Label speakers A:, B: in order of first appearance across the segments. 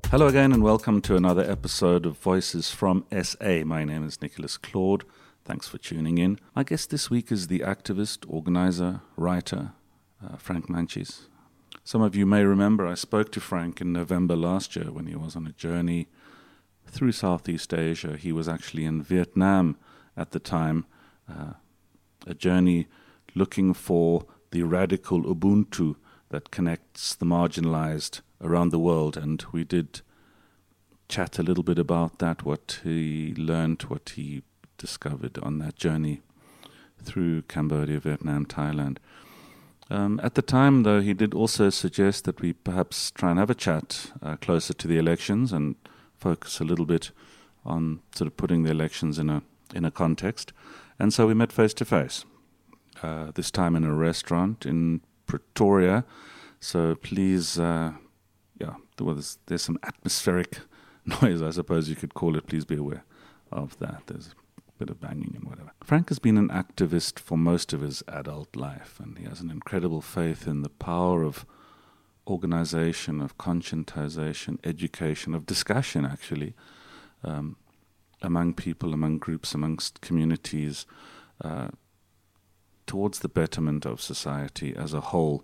A: Hello again and welcome to another episode of Voices from SA. My name is Nicholas Claude. Thanks for tuning in. My guest this week is the activist, organizer, writer, Frank Manchis. Some of you may remember I spoke to Frank in November last year when he was on a journey through Southeast Asia. He was actually in Vietnam at the time, a journey looking for the radical Ubuntu that connects the marginalized around the world, and we did chat a little bit about that, what he learned, what he discovered on that journey through Cambodia, Vietnam, Thailand. At the time, though, he did also suggest that we perhaps try and have a chat closer to the elections and focus a little bit on sort of putting the elections in a context. And so we met face to face, this time in a restaurant in Pretoria. So please, there's some atmospheric noise, I suppose you could call it. Please be aware of that. There's a bit of banging and whatever. Frank has been an activist for most of his adult life, and he has an incredible faith in the power of organization, of conscientization, education, of discussion, actually, among people, among groups, amongst communities, towards the betterment of society as a whole.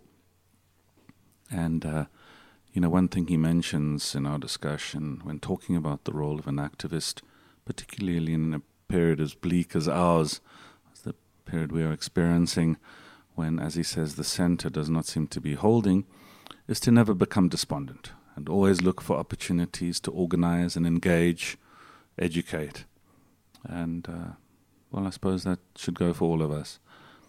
A: And, one thing he mentions in our discussion when talking about the role of an activist, particularly in a period as bleak as ours, as the period we are experiencing, when, as he says, the center does not seem to be holding, is to never become despondent and always look for opportunities to organize and engage, educate. And, I suppose that should go for all of us.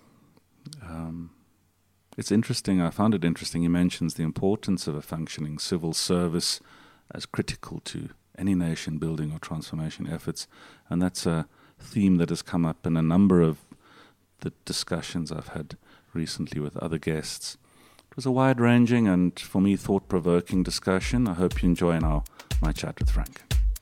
A: It's interesting, I found it interesting, he mentions the importance of a functioning civil service as critical to any nation building or transformation efforts, and that's a theme that has come up in a number of the discussions I've had recently with other guests. It was a wide-ranging and, for me, thought-provoking discussion. I hope you enjoy my chat with Frank.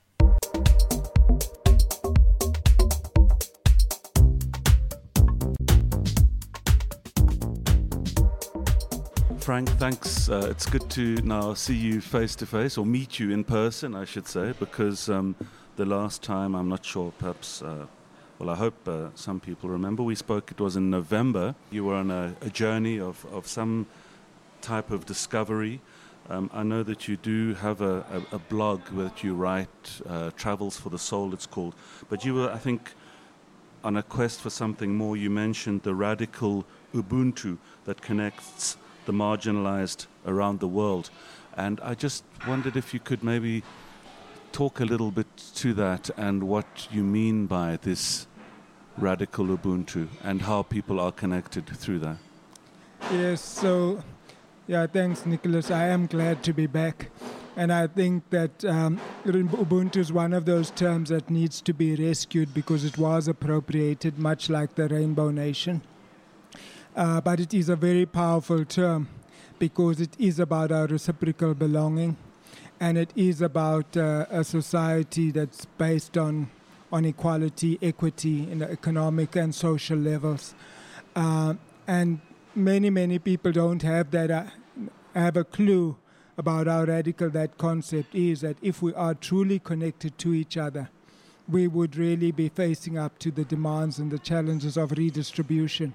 A: Frank, thanks. It's good to now see you face-to-face, or meet you in person, I should say, because the last time, I'm not sure, perhaps, I hope some people remember, we spoke, it was in November. You were on a journey of some type of discovery. I know that you do have a blog that you write, Travels for the Soul, it's called. But you were, I think, on a quest for something more. You mentioned the radical Ubuntu that connects the marginalized around the world. And I just wondered if you could maybe talk a little bit to that and what you mean by this radical Ubuntu and how people are connected through that.
B: Yes, thanks, Nicholas. I am glad to be back. And I think that Ubuntu is one of those terms that needs to be rescued because it was appropriated, much like the Rainbow Nation. But it is a very powerful term because it is about our reciprocal belonging, and it is about a society that's based on equality, equity in the economic and social levels. And many people don't have that, have a clue about how radical that concept is, that if we are truly connected to each other, we would really be facing up to the demands and the challenges of redistribution.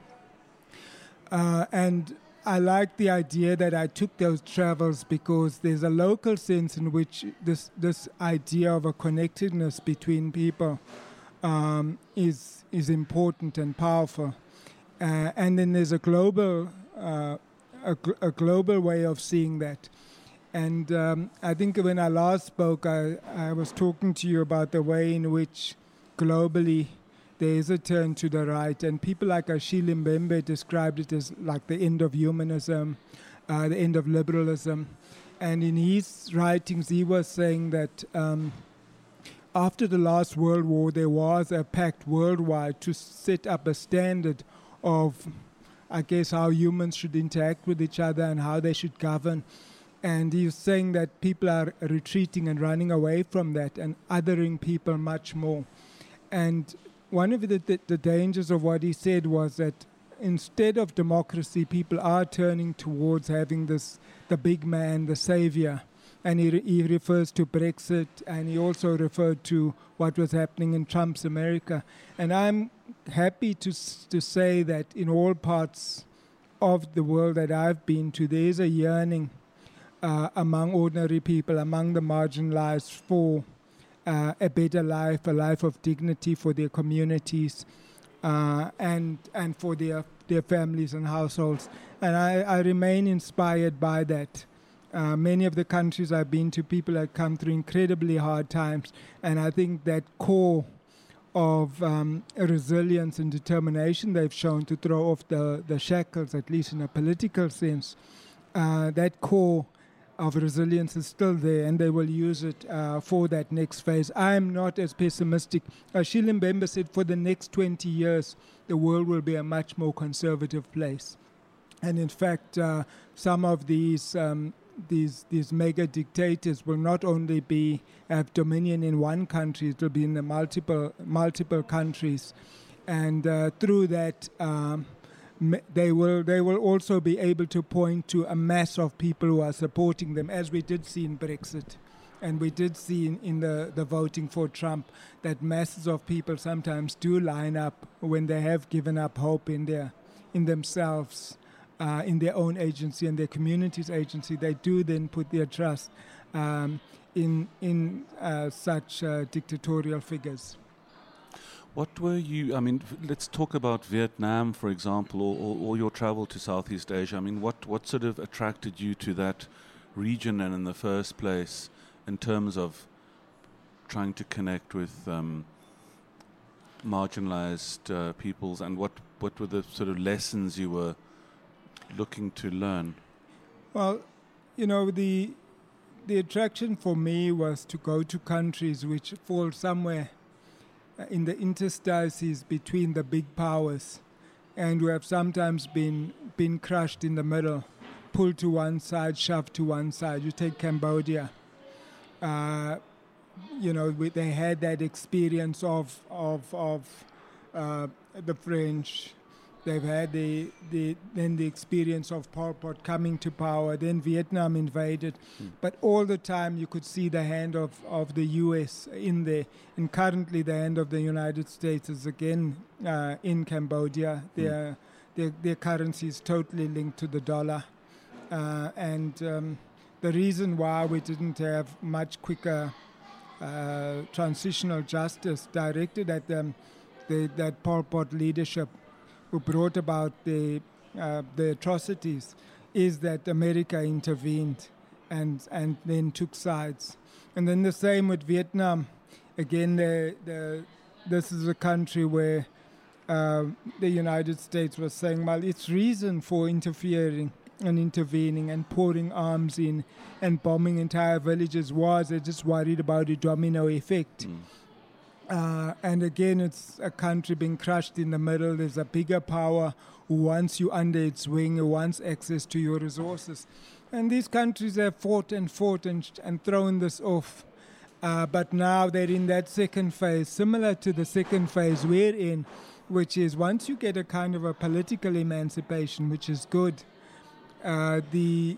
B: And I like the idea that I took those travels because there's a local sense in which this idea of a connectedness between people is important and powerful. And then there's a global way of seeing that. And I think when I last spoke, I was talking to you about the way in which globally there is a turn to the right, and people like Achille Mbembe described it as like the end of humanism, the end of liberalism. And in his writings, he was saying that after the last World War, there was a pact worldwide to set up a standard of, I guess, how humans should interact with each other and how they should govern. And he was saying that people are retreating and running away from that and othering people much more. And one of the dangers of what he said was that instead of democracy, people are turning towards having the big man, the savior, And he refers to Brexit, and he also referred to what was happening in Trump's America. And I'm happy to say that in all parts of the world that I've been to, there is a yearning among ordinary people, among the marginalized, for a better life, a life of dignity for their communities and for their families and households. And I remain inspired by that. Many of the countries I've been to, people have come through incredibly hard times, and I think that core of resilience and determination they've shown to throw off the shackles, at least in a political sense, that core of resilience is still there, and they will use it for that next phase. I am not as pessimistic. Sheila Mbembe said for the next 20 years, the world will be a much more conservative place. And in fact, some of these mega dictators will not only have dominion in one country, it will be in the multiple countries, and through that they will also be able to point to a mass of people who are supporting them, as we did see in Brexit, and we did see in the voting for Trump, that masses of people sometimes do line up when they have given up hope in themselves. In their own agency and their community's agency, they do then put their trust in such dictatorial figures.
A: What were you, let's talk about Vietnam, for example, or your travel to Southeast Asia. What sort of attracted you to that region and in the first place in terms of trying to connect with marginalized peoples, and what were the sort of lessons you were looking to learn?
B: Well, the attraction for me was to go to countries which fall somewhere in the interstices between the big powers, and who have sometimes been crushed in the middle, pulled to one side, shoved to one side. You take Cambodia. They had that experience of the French. They've had the experience of Pol Pot coming to power. Then Vietnam invaded, but all the time you could see the hand of the U.S. in there. And currently, the hand of the United States is again in Cambodia. Their currency is totally linked to the dollar, and the reason why we didn't have much quicker transitional justice directed at them, that Pol Pot leadership, who brought about the atrocities, is that America intervened and then took sides. And then the same with Vietnam. Again, this is a country where the United States was saying, well, its reason for interfering and intervening and pouring arms in and bombing entire villages was they're just worried about a domino effect. And again, it's a country being crushed in the middle. There's a bigger power who wants you under its wing, who wants access to your resources. And these countries have fought and thrown this off. But now they're in that second phase, similar to the second phase we're in, which is once you get a kind of a political emancipation, which is good, the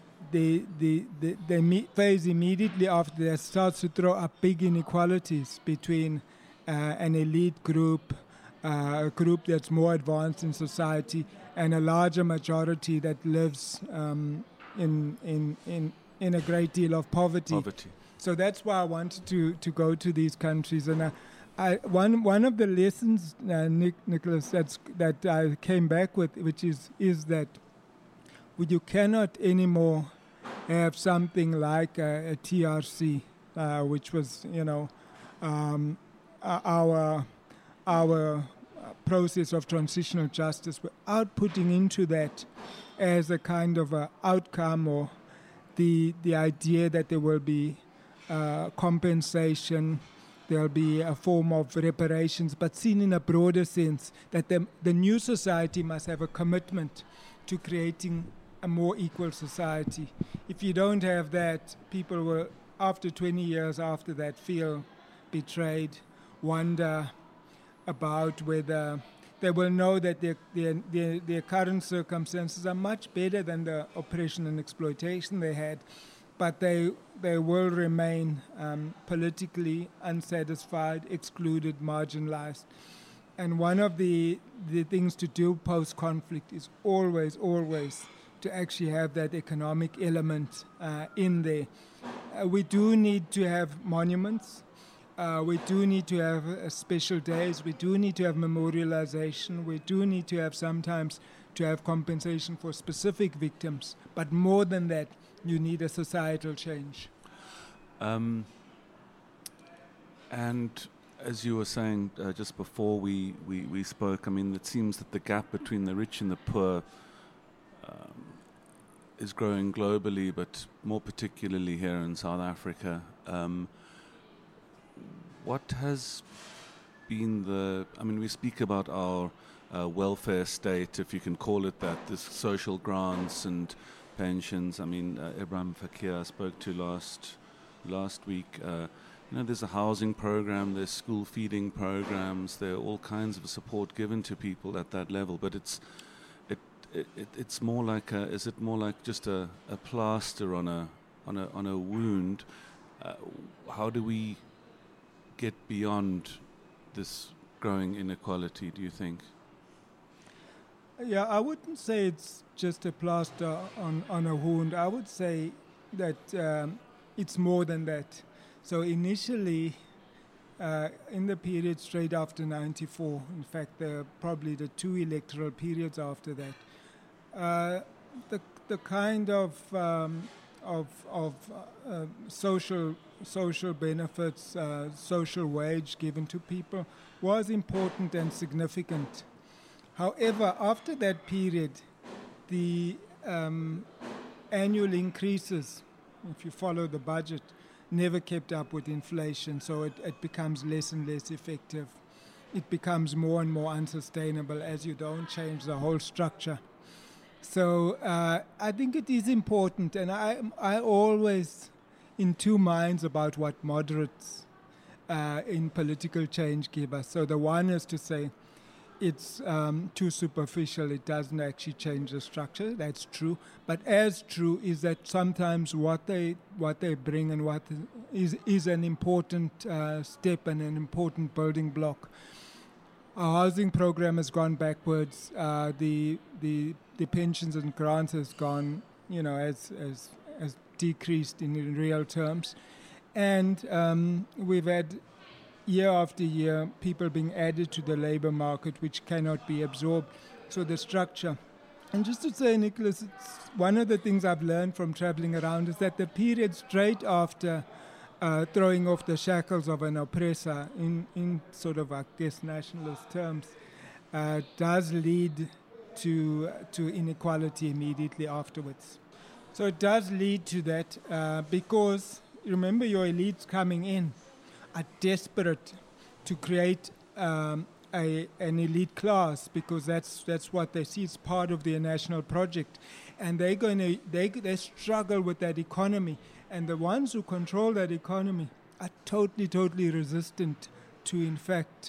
B: phase immediately after that starts to throw up big inequalities between an elite group, a group that's more advanced in society, and a larger majority that lives in a great deal of poverty. So that's why I wanted to go to these countries. And one of the lessons, Nicholas, that I came back with, which is that you cannot anymore have something like a TRC, which was, our process of transitional justice, without putting into that as a kind of a outcome, or the idea that there will be compensation, there'll be a form of reparations, but seen in a broader sense, that the new society must have a commitment to creating a more equal society. If you don't have that, people will, after 20 years after that, feel betrayed, wonder about whether they will know that their current circumstances are much better than the oppression and exploitation they had. but they will remain politically unsatisfied, excluded, marginalized. And one of the things to do post-conflict is always to actually have that economic element in there. We do need to have monuments. We do need to have special days. We do need to have memorialization. We do need to have sometimes to have compensation for specific victims. But more than that, you need a societal change.
A: And as you were saying just before we spoke, I mean, it seems that the gap between the rich and the poor is growing globally, but more particularly here in South Africa. What has been we speak about our welfare state, if you can call it that, this social grants and pensions. I mean, Ibrahim Fakir I spoke to last week. There's a housing program, there's school feeding programs, there are all kinds of support given to people at that level. But it's more like is it more like just a plaster on a wound? How do we get beyond this growing inequality, do you think?
B: Yeah, I wouldn't say it's just a plaster on a wound. I would say that it's more than that. So initially, in the period straight after 94, in fact, probably the two electoral periods after that, the kind of social benefits, social wage given to people was important and significant. However, after that period, the annual increases, if you follow the budget, never kept up with inflation, so it becomes less and less effective. It becomes more and more unsustainable as you don't change the whole structure. So I think it is important, and I always in two minds about what moderates in political change give us. So the one is to say it's too superficial, it doesn't actually change the structure, that's true. But as true is that sometimes what they bring and what is an important step and an important building block. Our housing program has gone backwards. The pensions and grants has gone, has decreased in real terms, and we've had year after year people being added to the labor market which cannot be absorbed. So the structure. And just to say, Nicholas, it's one of the things I've learned from traveling around is that the period straight after throwing off the shackles of an oppressor in sort of, I guess, nationalist terms, does lead to inequality immediately afterwards. So it does lead to that because, remember, your elites coming in are desperate to create an elite class because that's what they see as part of their national project, and they struggle with that economy, and the ones who control that economy are totally resistant to, in fact,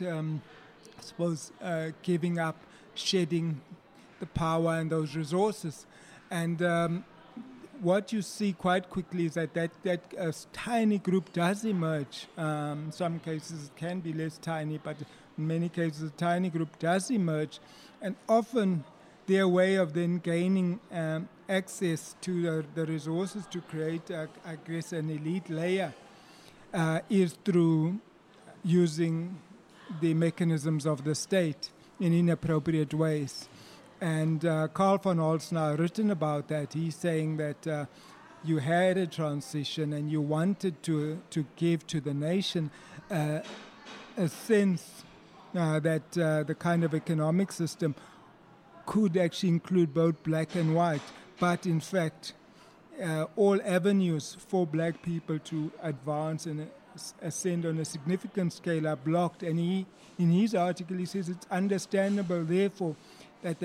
B: giving up, shedding the power and those resources, and what you see quite quickly is that a tiny group does emerge. In some cases it can be less tiny, but in many cases a tiny group does emerge. And often their way of then gaining access to the resources to create, I guess, an elite layer is through using the mechanisms of the state in inappropriate ways. And Carl van Holsnaar written about that. He's saying that you had a transition and you wanted to give to the nation a sense that the kind of economic system could actually include both black and white. But in fact, all avenues for black people to advance and ascend on a significant scale are blocked. And he, in his article, he says it's understandable, therefore, that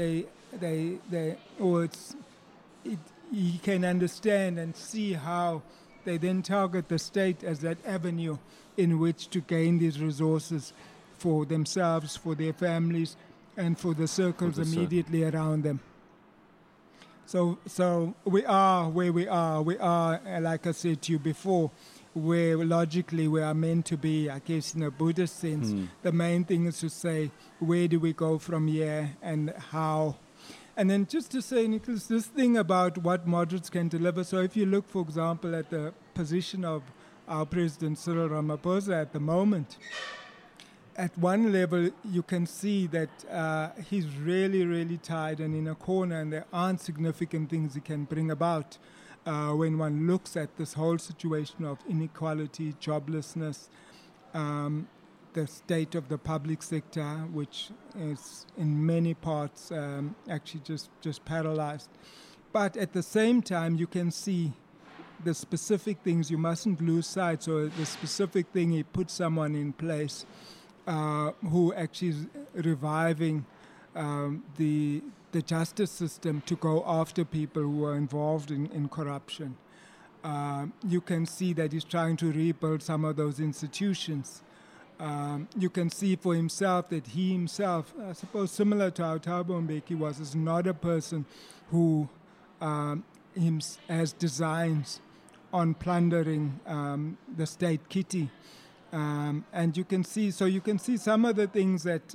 B: he can understand and see how they then target the state as that avenue in which to gain these resources for themselves, for their families, and for the circles immediately around them. So we are where we are. We are, like I said to you before, where logically we are meant to be, I guess, in a Buddhist sense. The main thing is to say, where do we go from here and how? And then just to say, Nicholas, this thing about what moderates can deliver. So if you look, for example, at the position of our President Cyril Ramaphosa at the moment, at one level, you can see that he's really, really tied and in a corner, and there aren't significant things he can bring about when one looks at this whole situation of inequality, joblessness, the state of the public sector, which is in many parts actually just paralyzed. But at the same time, you can see the specific things you mustn't lose sight. So the specific thing, he put someone in place who actually is reviving the justice system to go after people who are involved in corruption. You can see that he's trying to rebuild some of those institutions. You can see for himself that he himself, I suppose similar to how Thabo Mbeki was, is not a person who has designs on plundering the state kitty. And you can see some of the things that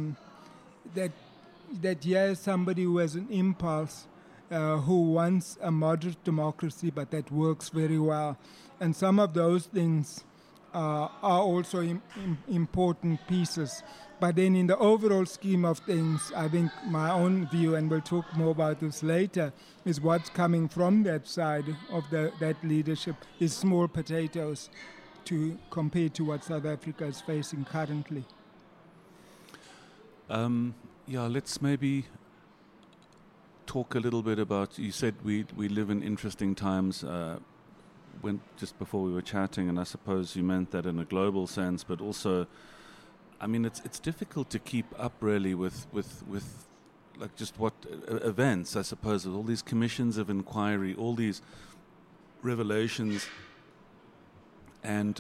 B: here's somebody who has an impulse, who wants a moderate democracy, but that works very well. And some of those things are also important pieces. But then in the overall scheme of things, I think my own view, and we'll talk more about this later, is what's coming from that side of that leadership is small potatoes compared to what South Africa is facing currently.
A: Let's maybe talk a little bit about, you said we live in interesting times. When just before we were chatting, and I suppose you meant that in a global sense, but also, I mean, it's difficult to keep up really with like just what events, I suppose, with all these commissions of inquiry, all these revelations, and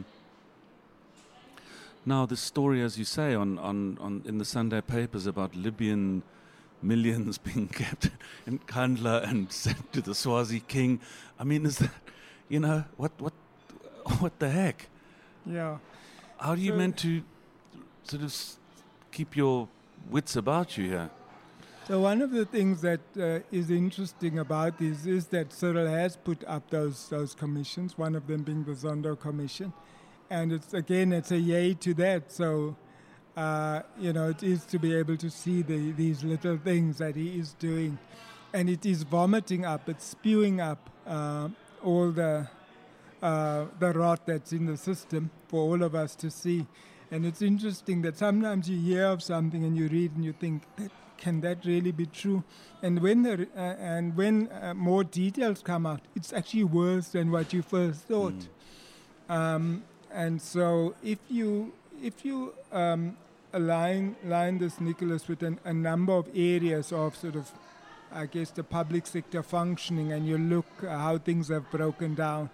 A: now this story, as you say, on in the Sunday papers about Libyan millions being kept in Kandla and sent to the Swazi king. I mean, is that, what the heck?
B: Yeah.
A: How are you meant to sort of keep your wits about you here?
B: So one of the things that is interesting about this is that Cyril has put up those commissions, one of them being the Zondo Commission. And it's a yay to that. So, it is to be able to see these little things that he is doing. And it is vomiting up, it's spewing up all the rot that's in the system for all of us to see. And it's interesting that sometimes you hear of something and you read and you think, can that really be true? And when more details come out, it's actually worse than what you first thought. And so if you align this, Nicholas, with a number of areas of sort of, I guess, the public sector functioning, and you look how things have broken down,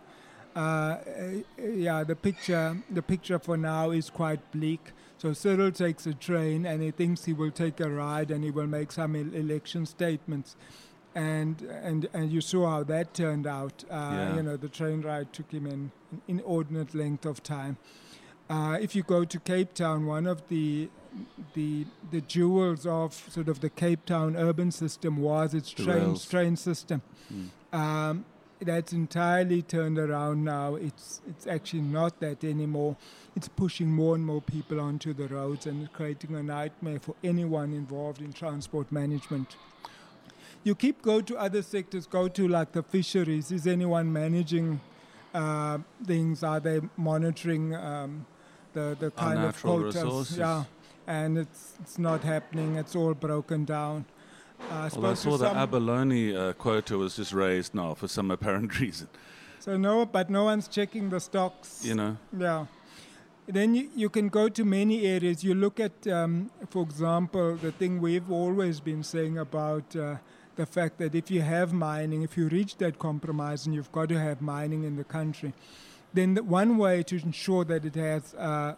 B: the picture for now is quite bleak. So Cyril takes a train and he thinks he will take a ride and he will make some election statements. And you saw how that turned out. The train ride took him an inordinate length of time. If you go to Cape Town, one of the jewels of sort of the Cape Town urban system was its train system. That's entirely turned around now. It's actually not that anymore. It's pushing more and more people onto the roads and creating a nightmare for anyone involved in transport management. You go to other sectors, go to like the fisheries. Is anyone managing things? Are they monitoring the kind of quotas?
A: Resources.
B: Yeah, and it's not happening. It's all broken down.
A: I saw the abalone quota was just raised now for some apparent reason.
B: So no one's checking the stocks. Yeah. Then you can go to many areas. You look at, for example, the thing we've always been saying about the fact that if you have mining, if you reach that compromise and you've got to have mining in the country, then one way to ensure that it has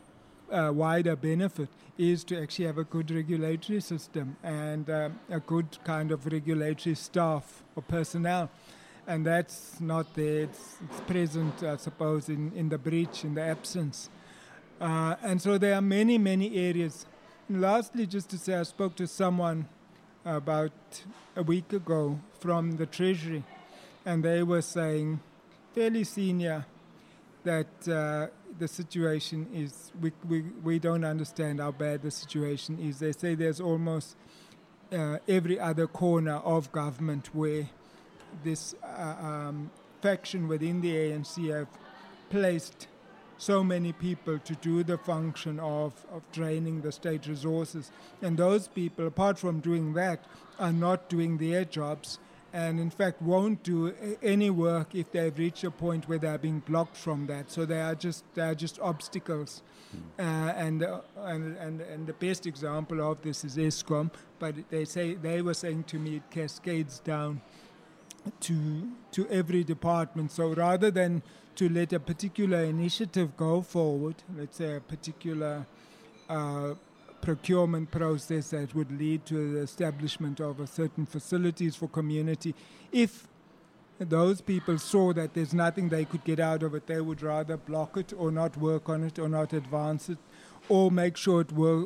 B: wider benefit is to actually have a good regulatory system and a good kind of regulatory staff or personnel. And that's not there. It's present, I suppose, in the breach, in the absence. And so there are many, many areas. And lastly, just to say, I spoke to someone about a week ago from the Treasury, and they were saying, fairly senior, that the situation is, we don't understand how bad the situation is. They say there's almost every other corner of government where this faction within the ANC have placed so many people to do the function of draining the state resources. And those people, apart from doing that, are not doing their jobs, and in fact won't do any work if they've reached a point where they're being blocked from that. So they are just obstacles. And the best example of this is Eskom, but they were saying to me it cascades down to every department. So rather than to let a particular initiative go forward, let's say a particular procurement process that would lead to the establishment of a certain facilities for community, if those people saw that there's nothing they could get out of it, they would rather block it or not work on it or not advance it, or make sure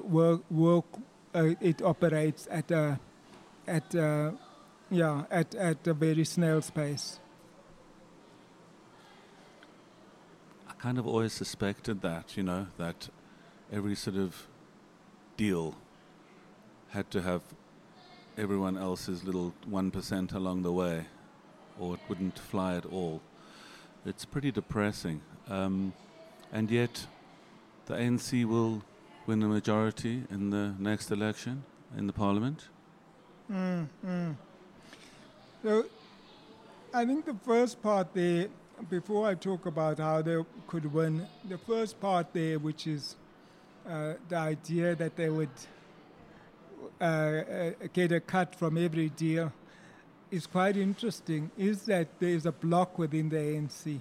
B: it operates at a very snail's pace.
A: I kind of always suspected that, that every sort of deal had to have everyone else's little 1% along the way, or it wouldn't fly at all. It's pretty depressing. And yet the ANC will win a majority in the next election in the parliament.
B: So I think the first part there, before I talk about how they could win, the first part there, which is the idea that they would get a cut from every deal, is quite interesting, is that there is a bloc within the ANC.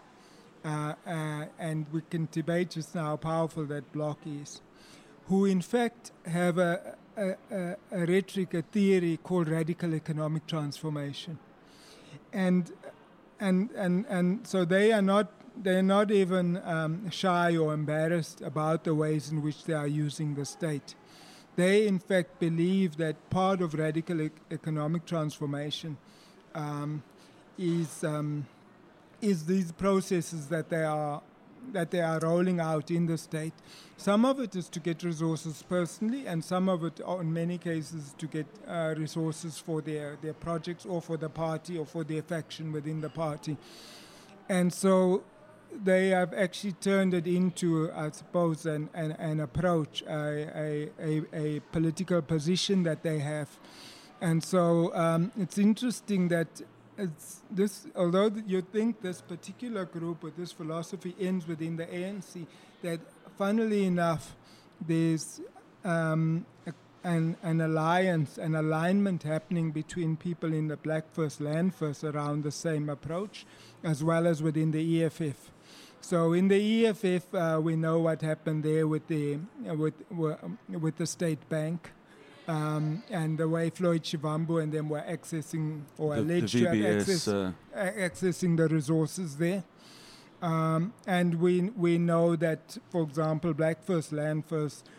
B: And we can debate just now how powerful that bloc is, who in fact have a rhetoric, a theory called radical economic transformation. And so they're not even shy or embarrassed about the ways in which they are using the state. They in fact believe that part of radical economic transformation is these processes that they are rolling out in the state. Some of it is to get resources personally, and some of it, in many cases, to get resources for their projects or for the party or for their faction within the party. And so they have actually turned it into, I suppose, an approach, a political position that they have. And so it's interesting that although you think this particular group with this philosophy ends within the ANC, that funnily enough, there's an alliance, an alignment happening between people in the Black First, Land First around the same approach, as well as within the EFF. So in the EFF, we know what happened there with the State Bank. And the way Floyd Shivambu and them were accessing, or alleged to have accessing the resources there. And we know that, for example, Black First, Land First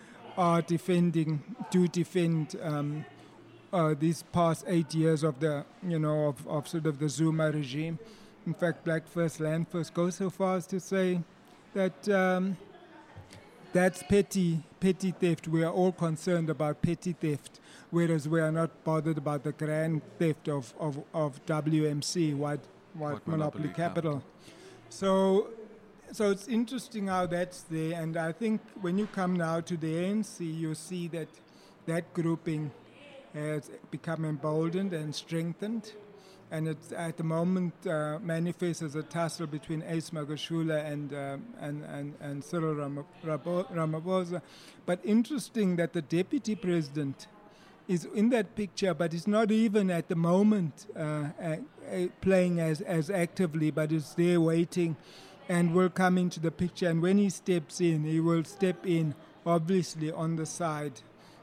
B: defend these past 8 years of the, of sort of the Zuma regime. In fact, Black First, Land First goes so far as to say that that's petty theft. We are all concerned about petty theft, whereas we are not bothered about the grand theft of WMC, White Monopoly Capital. So it's interesting how that's there, and I think when you come now to the ANC, you see that grouping has become emboldened and strengthened, and it's at the moment manifests as a tussle between Ace Magashula and Cyril Ramaphosa. But interesting that the deputy president is in that picture, but is not even at the moment playing as actively, but is there waiting and will come into the picture. And when he steps in, he will step in obviously on the side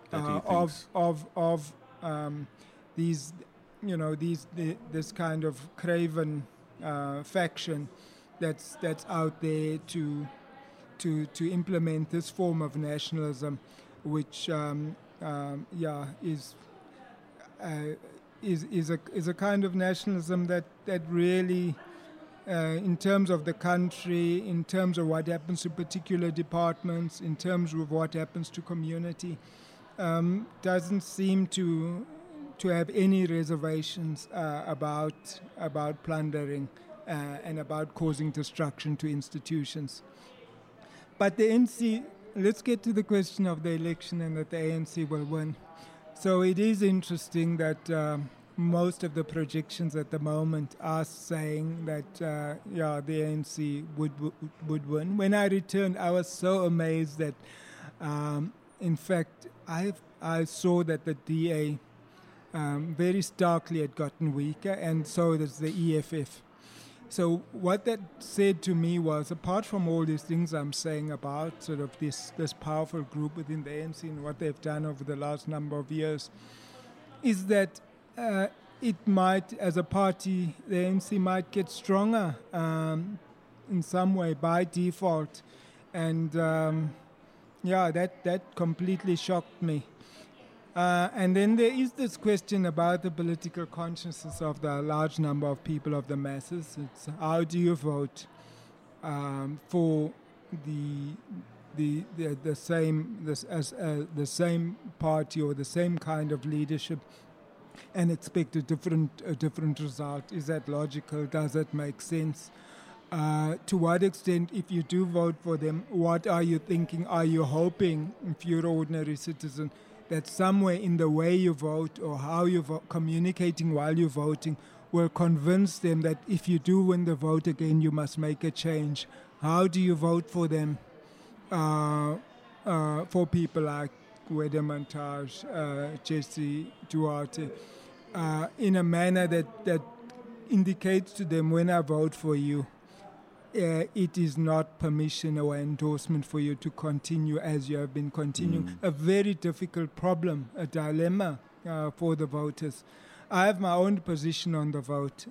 B: of these, this kind of craven faction that's out there to implement this form of nationalism, which is a kind of nationalism that really, in terms of the country, in terms of what happens to particular departments, in terms of what happens to community, doesn't seem to have any reservations about plundering and about causing destruction to institutions. But the ANC, let's get to the question of the election and that the ANC will win. So it is interesting that most of the projections at the moment are saying that, the ANC would win. When I returned, I was so amazed that, in fact, I saw that the DA very starkly had gotten weaker, and so does the EFF. So what that said to me was, apart from all these things I'm saying about sort of this powerful group within the ANC and what they've done over the last number of years, is that it might, as a party, the ANC might get stronger in some way by default. And that completely shocked me. And then there is this question about the political consciousness of the large number of people, of the masses. It's how do you vote for the same party or the same kind of leadership and expect a different result? Is that logical? Does that make sense? To what extent, if you do vote for them, what are you thinking? Are you hoping, if you're an ordinary citizen, that somewhere in the way you vote or how you communicating while you're voting will convince them that if you do win the vote again, you must make a change? How do you vote for them? For people like Gwede Mantashe, Jesse Duarte, in a manner that indicates to them, when I vote for you, it is not permission or endorsement for you to continue as you have been continuing. A very difficult problem, a dilemma for the voters. I have my own position on the vote,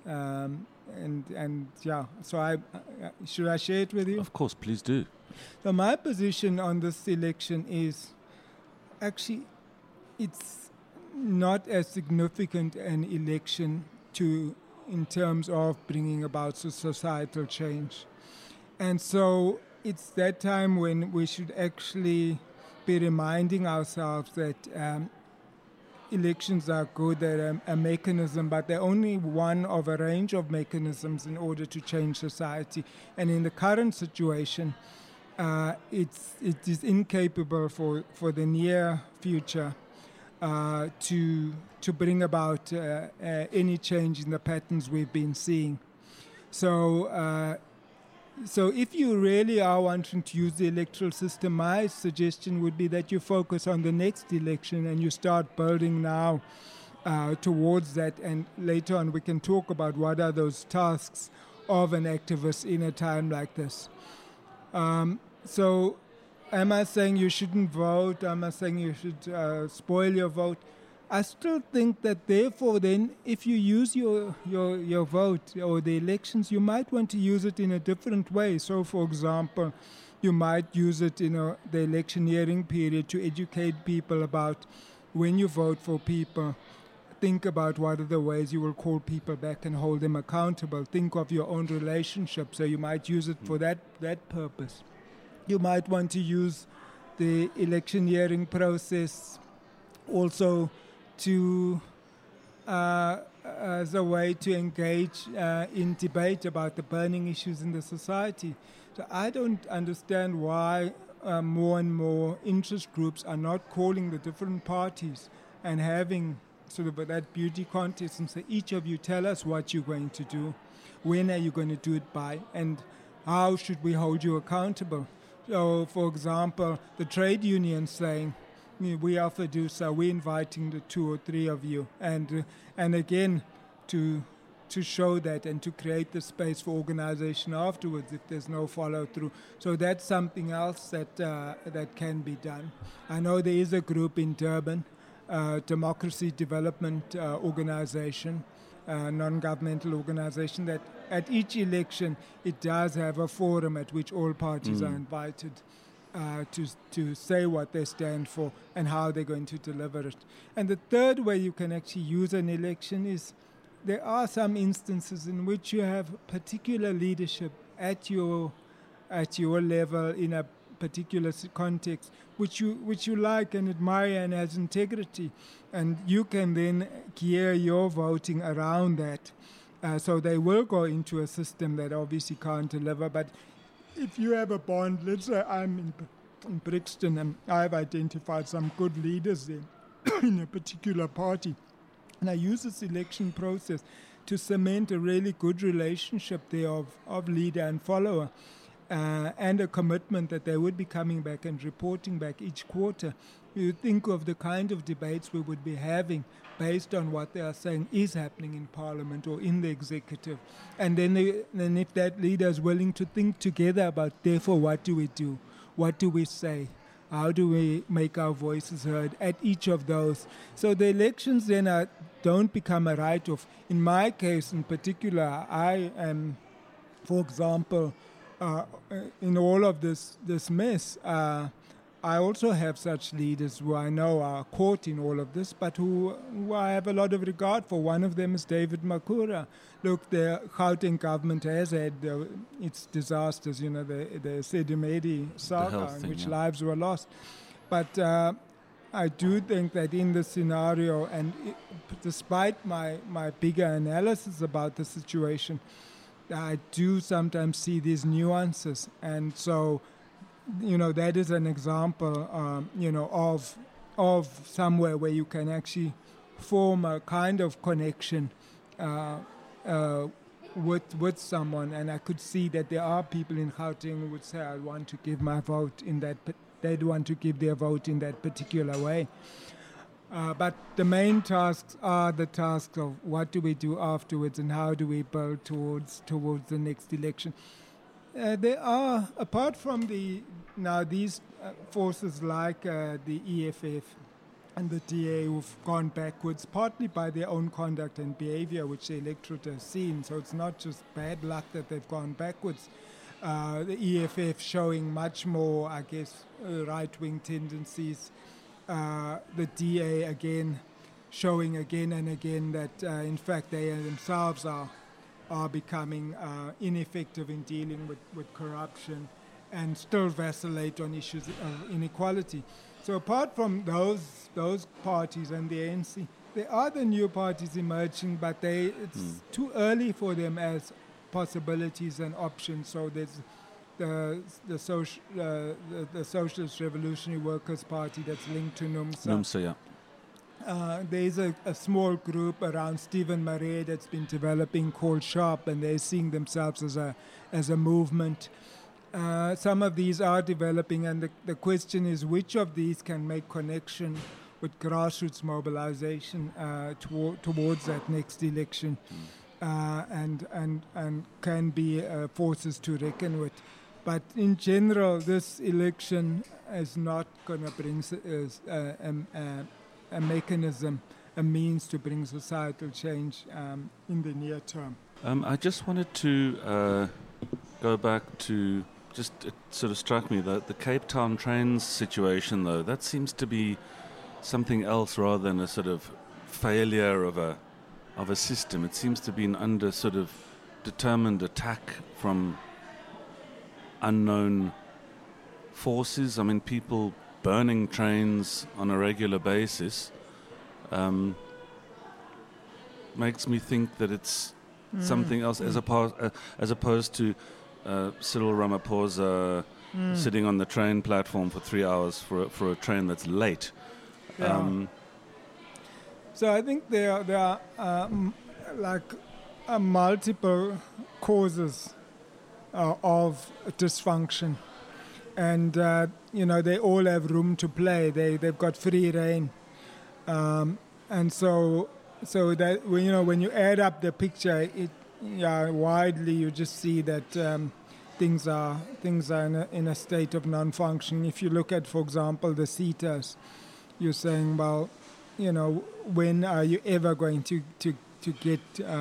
B: so should I share it with you?
A: Of course, please do.
B: So my position on this election is, actually, it's not as significant an election in terms of bringing about societal change. And so it's that time when we should actually be reminding ourselves that elections are good, they're a mechanism, but they're only one of a range of mechanisms in order to change society. And in the current situation, it is incapable for the near future to bring about any change in the patterns we've been seeing. So if you really are wanting to use the electoral system, my suggestion would be that you focus on the next election and you start building now towards that. And later on we can talk about what are those tasks of an activist in a time like this. So am I saying you shouldn't vote? Am I saying you should spoil your vote? I still think that, therefore, then, if you use your vote or the elections, you might want to use it in a different way. So, for example, you might use it in the electioneering period to educate people about, when you vote for people, think about what are the ways you will call people back and hold them accountable. Think of your own relationship. So you might use it for that purpose. You might want to use the electioneering process also as a way to engage in debate about the burning issues in the society. So I don't understand why more and more interest groups are not calling the different parties and having sort of that beauty contest and say, each of you tell us what you're going to do, when are you going to do it by, and how should we hold you accountable. So, for example, the trade union saying, we are FEDUSA, we're inviting the 2 or 3 of you. And again, to to show that and to create the space for organization afterwards if there's no follow-through. So that's something else that can be done. I know there is a group in Durban, Democracy Development Organization, non-governmental organization, that at each election it does have a forum at which all parties are invited to say what they stand for and how they're going to deliver it. And the third way you can actually use an election is there are some instances in which you have particular leadership at your level in a particular context, which you like and admire and has integrity, and you can then gear your voting around that. So they will go into a system that obviously can't deliver. But if you have a bond, let's say I'm in Brixton and I've identified some good leaders there in a particular party, and I use this election process to cement a really good relationship there of leader and follower, and a commitment that they would be coming back and reporting back each quarter. You think of the kind of debates we would be having based on what they are saying is happening in Parliament or in the executive. And then if that leader is willing to think together about, therefore, what do we do? What do we say? How do we make our voices heard at each of those? So the elections then don't become a write-off. In my case in particular, I am, for example, in all of this mess, I also have such leaders who I know are caught in all of this, but who I have a lot of regard for. One of them is David Makhura. Look, the Gauteng government has had its disasters, the Sedumedi saga, in which lives were lost. But I do think that in this scenario, and despite my bigger analysis about the situation, I do sometimes see these nuances. And so, that is an example, of somewhere where you can actually form a kind of connection with someone. And I could see that there are people in Gauteng who would say, I want to give my vote in that, they'd want to give their vote in that particular way. But the main tasks are the tasks of what do we do afterwards and how do we build towards the next election. There are, apart from these forces like the EFF and the DA who've gone backwards, partly by their own conduct and behavior, which the electorate has seen. So it's not just bad luck that they've gone backwards. The EFF showing much more, I guess, right-wing tendencies. The DA again showing again and again that in fact they themselves are becoming ineffective in dealing with corruption and still vacillate on issues of inequality. So apart from those parties and the ANC, there are the new parties emerging, but it's too early for them as possibilities and options. So there's the Socialist Revolutionary Workers' Party that's linked to NUMSA.
A: NUMSA, yeah.
B: There's a small group around Stephen Marais that's been developing called SHARP, and they're seeing themselves as a movement. Some of these are developing, and the question is which of these can make connection with grassroots mobilization towards that next election, and can be forces to reckon with. But in general, this election is not going to bring a mechanism, a means to bring societal change in the near term.
A: I just wanted to go back to, it sort of struck me that the Cape Town trains situation, though, that seems to be something else rather than a sort of failure of a system. It seems to be an under sort of determined attack from unknown forces. I mean, people burning trains on a regular basis makes me think that it's something else as opposed to Cyril Ramaphosa sitting on the train platform for 3 hours for a train that's late.
B: Yeah. So I think there are multiple causes of dysfunction, and they all have room to play. They've got free rein, and so so that when you add up the picture, widely you just see that things are in a state of non-function. If you look at, for example, the CETAs, you're saying, well, when are you ever going to get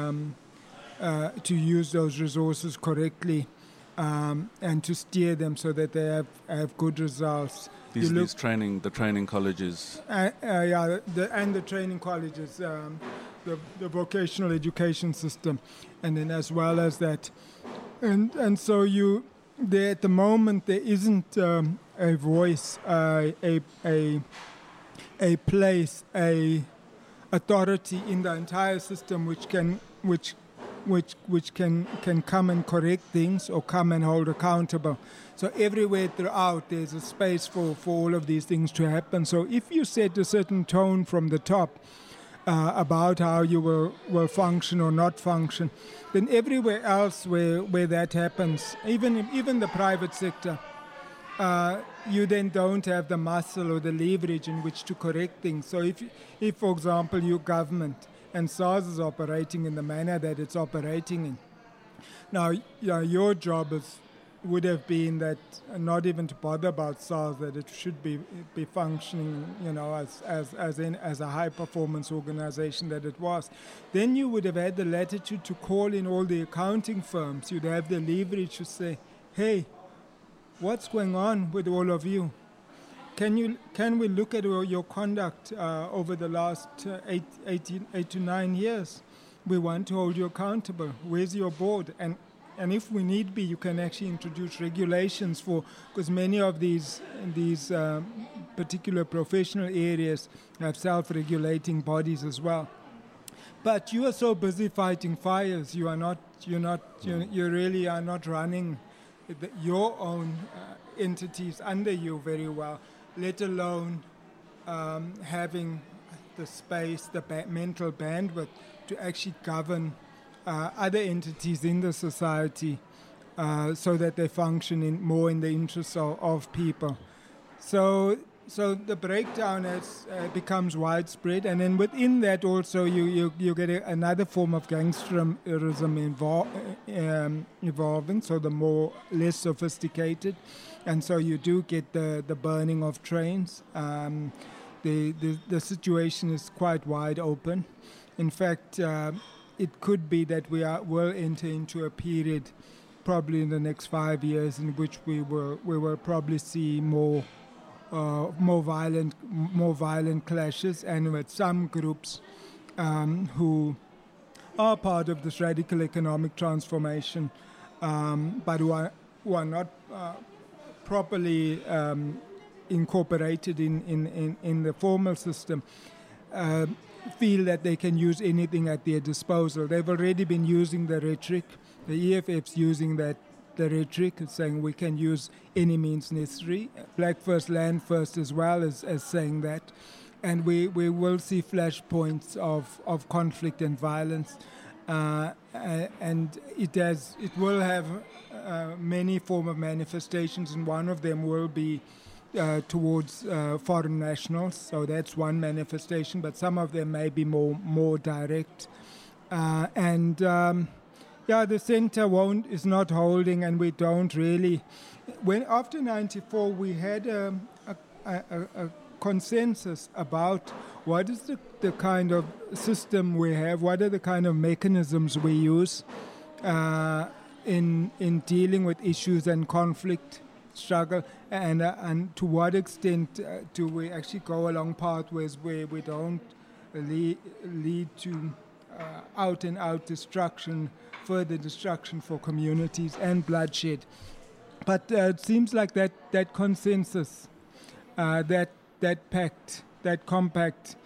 B: to use those resources correctly and to steer them so that they have good results?
A: The training colleges.
B: And the training colleges, the vocational education system, and then as well as that, and so there at the moment there isn't a voice, a place, a authority in the entire system which can come and correct things or come and hold accountable. So everywhere throughout there's a space for all of these things to happen. So if you set a certain tone from the top about how you will function or not function, then everywhere else where that happens, even the private sector, you then don't have the muscle or the leverage in which to correct things. So if for example, your government and SARS is operating in the manner that it's operating in, now your job would have been that not even to bother about SARS, that it should be functioning, as a high performance organization that it was. Then you would have had the latitude to call in all the accounting firms. You'd have the leverage to say, hey, what's going on with all of you? Can we look at your conduct over the last 8 to 9 years? We want to hold you accountable. Where's your board? And if we need be, you can actually introduce regulations because many of these particular professional areas have self-regulating bodies as well. But you are so busy fighting fires. You really are not running your own entities under you very well, let alone having the space, the mental bandwidth to actually govern other entities in the society so that they function more in the interests of people. So the breakdown becomes widespread, and then within that also you get another form of gangsterism evolving, so the less sophisticated, and so you do get the burning of trains. The situation is quite wide open. In fact, it could be that will enter into a period, probably in the next 5 years, in which we will probably see more violent clashes, and with some groups who are part of this radical economic transformation, but who are not properly incorporated in the formal system, feel that they can use anything at their disposal. They've already been using the rhetoric. The EFF's using the rhetoric, saying we can use any means necessary. Black First, Land First as well as saying that. And we will see flashpoints of conflict and violence. And it will have many forms of manifestations, and one of them will be towards foreign nationals. So that's one manifestation, but some of them may be more direct. The center is not holding, and we don't really. After '94, we had a consensus about what is the kind of system we have, what are the kind of mechanisms we use in dealing with issues and conflict, struggle, and to what extent do we actually go along pathways where we don't lead to out-and-out destruction, further destruction for communities and bloodshed. But it seems like that consensus, that pact, that compact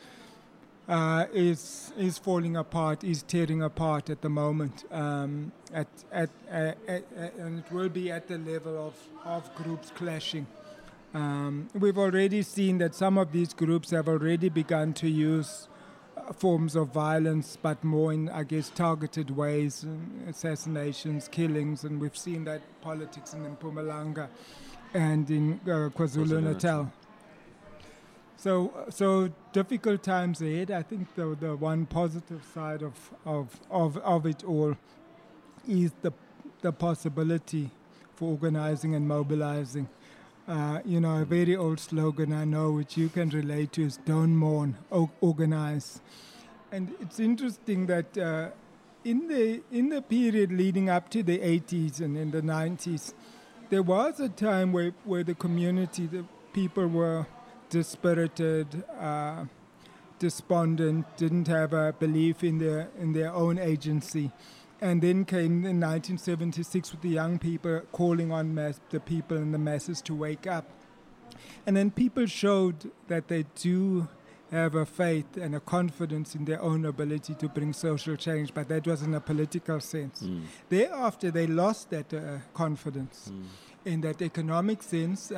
B: is falling apart, is tearing apart at the moment, and it will be at the level of groups clashing. We've already seen that some of these groups have already begun to use forms of violence, but more in, I guess, targeted ways, assassinations, killings, and we've seen that politics in Mpumalanga and in KwaZulu-Natal. So difficult times ahead. I think the one positive side of it all is the possibility for organizing and mobilizing. A very old slogan I know, which you can relate to, is "Don't mourn, organize." And it's interesting that in the period leading up to the 80s and in the 90s, there was a time where the community, the people were dispirited, despondent, didn't have a belief in their own agency. And then came in 1976 with the young people calling on the people and the masses to wake up. And then people showed that they do have a faith and a confidence in their own ability to bring social change, but that was in a political sense. Thereafter, they lost that confidence. In that economic sense,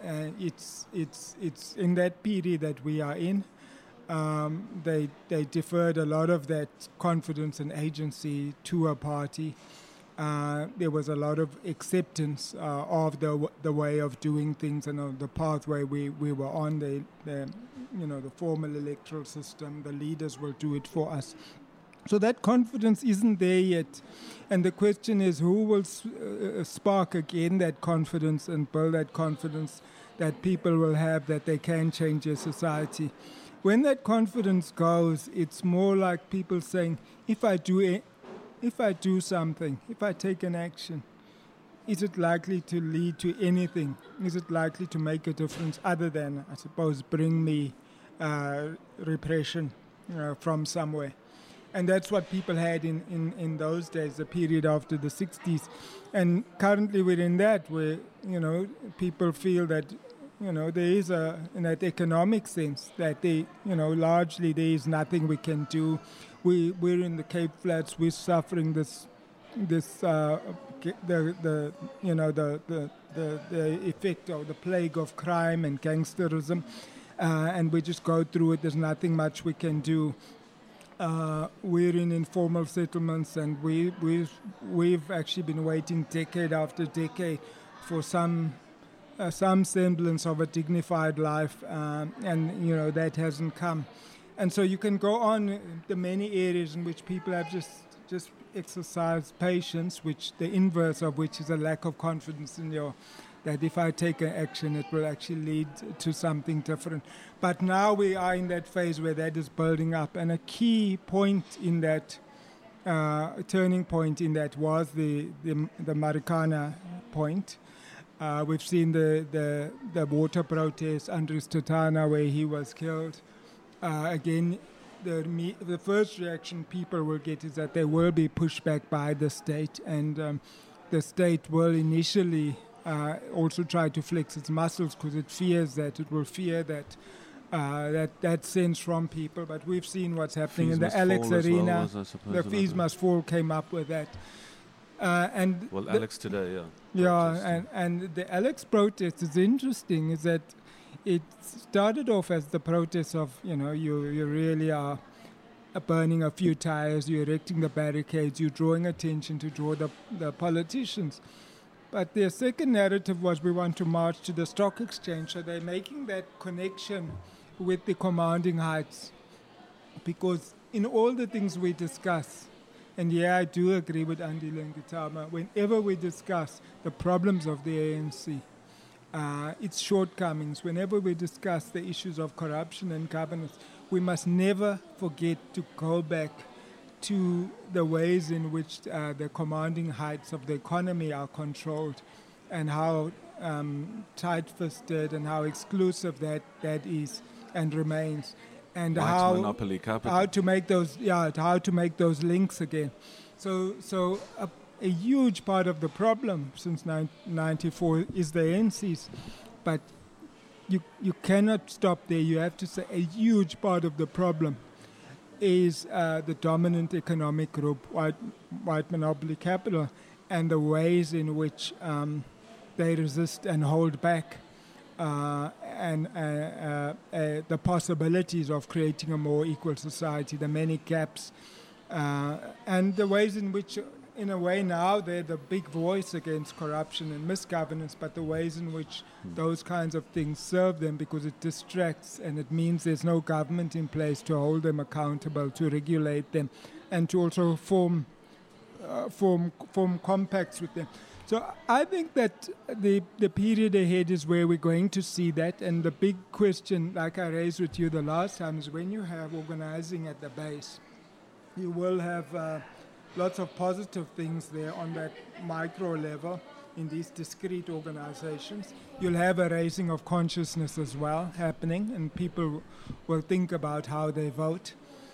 B: it's in that period that we are in. They deferred a lot of that confidence and agency to a party. There was a lot of acceptance of the way of doing things and of the pathway we were on. The formal electoral system, the leaders will do it for us. So that confidence isn't there yet. And the question is, who will spark again that confidence and build that confidence that people will have that they can change their society? When that confidence goes, it's more like people saying, if I do something, if I take an action, is it likely to lead to anything? Is it likely to make a difference other than, I suppose, bring me repression from somewhere? And that's what people had in those days, the period after the 60s. And currently we're in that where, people feel that, there is in that economic sense that largely there is nothing we can do. We're in the Cape Flats. We're suffering the effect of the plague of crime and gangsterism, and we just go through it. There's nothing much we can do. We're in informal settlements, and we've actually been waiting decade after decade for some semblance of a dignified life, and that hasn't come. And so you can go on the many areas in which people have just exercised patience, which the inverse of which is a lack of confidence in that if I take an action, it will actually lead to something different. But now we are in that phase where that is building up, and a key point in that, turning point in that, was the Marikana point. We've seen the water protest, Andries Tatana, where he was killed. Again, the first reaction people will get is that they will be pushed back by the state, and the state will initially also try to flex its muscles because it will fear that sense from people. But we've seen what's happening in the Alex Arena. The fees must fall came up with that.
A: Alex today, yeah.
B: Yeah, and the Alex protest is interesting, is that it started off as the protest of, you really are burning a few tires, you're erecting the barricades, you're drawing attention to draw the politicians. But their second narrative was, we want to march to the stock exchange. So they're making that connection with the commanding heights. Because in all the things we discuss, and I do agree with Andile Ngitama, whenever we discuss the problems of the ANC, its shortcomings, whenever we discuss the issues of corruption and governance, we must never forget to go back to the ways in which the commanding heights of the economy are controlled, and how tight-fisted and how exclusive that is and remains, and how to make those links again. So a huge part of the problem since 1994 is the NCs, but you cannot stop there. You have to say a huge part of the problem is the dominant economic group, white monopoly capital, and the ways in which they resist and hold back, and the possibilities of creating a more equal society, the many gaps, and the ways in which in a way now they're the big voice against corruption and misgovernance, but the ways in which those kinds of things serve them, because it distracts and it means there's no government in place to hold them accountable, to regulate them, and to also form compacts with them. So I think that the period ahead is where we're going to see that. And the big question, like I raised with you the last time, is when you have organizing at the base, you will have lots of positive things there on that micro level in these discrete organizations. You'll have a raising of consciousness as well happening, and people will think about how they vote.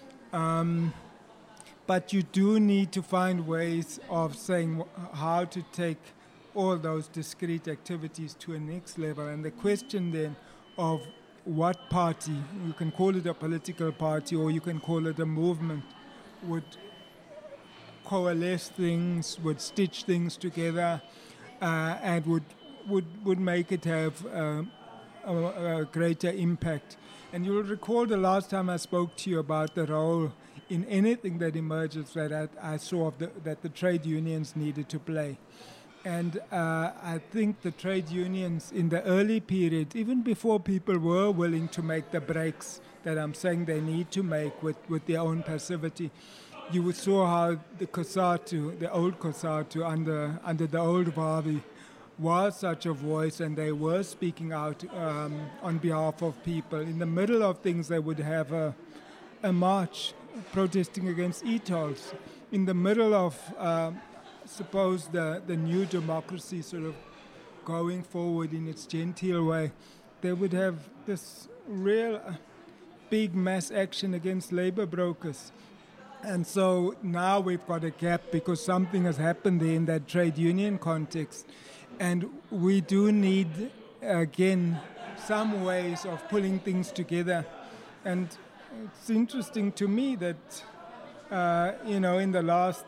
B: But you do need to find ways of saying how to take all those discrete activities to a next level. And the question then of what party, you can call it a political party or you can call it a movement, would coalesce things, would stitch things together, and would make it have a greater impact. And you'll recall the last time I spoke to you about the role in anything that emerges that I saw that the trade unions needed to play. And I think the trade unions in the early period, even before people were willing to make the breaks that I'm saying they need to make with their own passivity, you saw how the COSATU, the old COSATU under the old Vavi, was such a voice, and they were speaking out on behalf of people. In the middle of things, they would have a march protesting against e-tolls. In the middle of, suppose, the new democracy sort of going forward in its genteel way, they would have this real big mass action against labor brokers. And so now we've got a gap because something has happened there in that trade union context. And we do need, again, some ways of pulling things together. And it's interesting to me that, in the last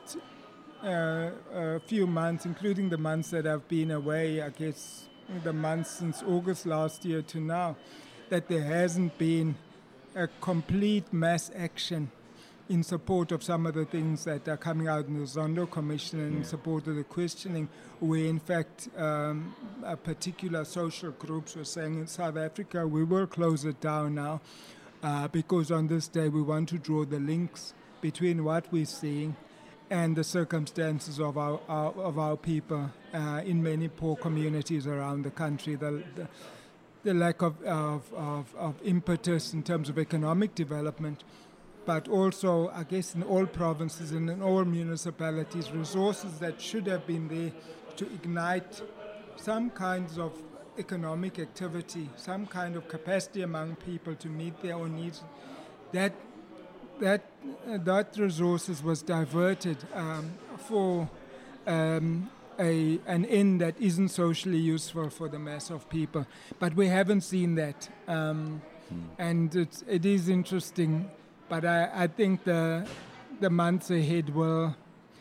B: few months, including the months that I've been away, I guess the months since August last year to now, that there hasn't been a complete mass action in support of some of the things that are coming out in the Zondo Commission and in support of the questioning, where in fact particular social groups were saying in South Africa, we will close it down now because on this day we want to draw the links between what we're seeing and the circumstances of our people in many poor communities around the country. The lack of impetus in terms of economic development, but also, I guess, in all provinces and in all municipalities, resources that should have been there to ignite some kinds of economic activity, some kind of capacity among people to meet their own needs. That resources was diverted for an end that isn't socially useful for the mass of people. But we haven't seen that, and it is interesting. But I think the months ahead will,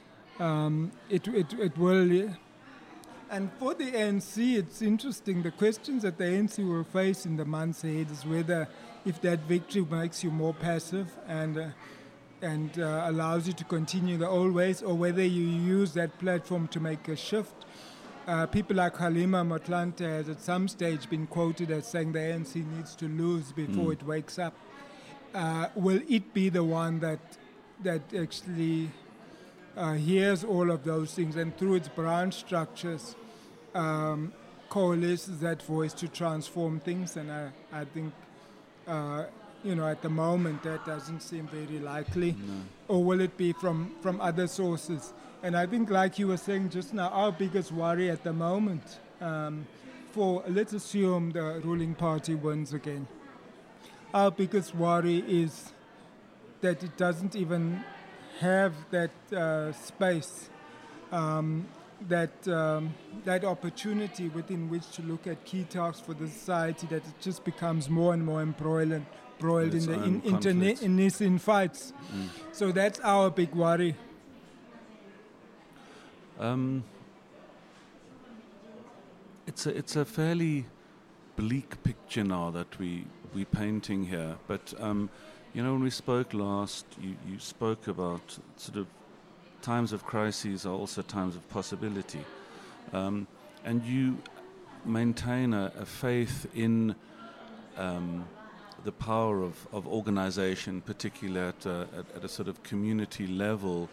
B: it will. And for the ANC, it's interesting. The questions that the ANC will face in the months ahead is whether, if that victory makes you more passive and allows you to continue the old ways, or whether you use that platform to make a shift. People like Halima Motlanthe has at some stage been quoted as saying the ANC needs to lose before it wakes up. Will it be the one that actually hears all of those things and through its branch structures coalesces that voice to transform things? And I think, at the moment that doesn't seem very likely. No. Or will it be from other sources? And I think, like you were saying just now, our biggest worry at the moment let's assume the ruling party wins again. Our biggest worry is that it doesn't even have that space, that opportunity within which to look at key tasks for the society, that it just becomes more and more embroiled in these fights. So that's our big worry.
A: It's a fairly bleak picture now that we're painting here. But, when we spoke last, you spoke about sort of times of crises are also times of possibility. And you maintain a faith in the power of organization, particularly at a sort of community level.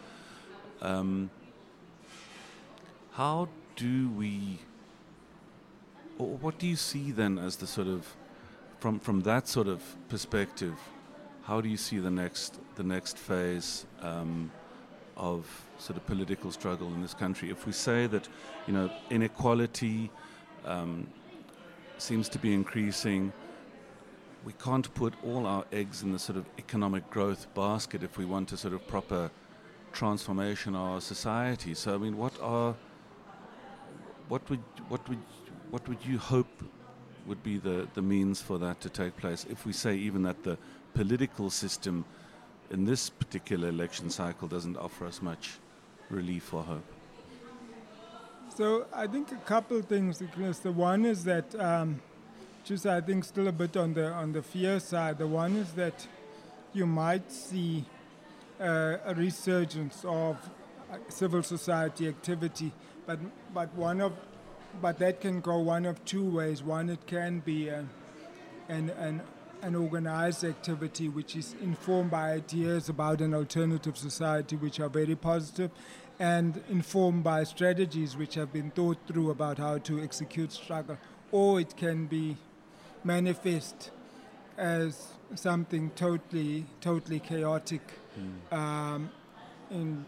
A: How do we, or what do you see then as the sort of, from that sort of perspective, how do you see the next phase of sort of political struggle in this country? If we say that, inequality seems to be increasing, we can't put all our eggs in the sort of economic growth basket if we want a sort of proper transformation of our society. So, I mean, what would you hope would be the means for that to take place? If we say even that the political system in this particular election cycle doesn't offer us much relief or hope.
B: So I think a couple of things, Nicholas. The one is that, just I think still a bit on the fear side. The one is that you might see a resurgence of civil society activity, but that can go one of two ways. One, it can be an organized activity which is informed by ideas about an alternative society which are very positive, and informed by strategies which have been thought through about how to execute struggle. Or it can be manifest as something totally chaotic. And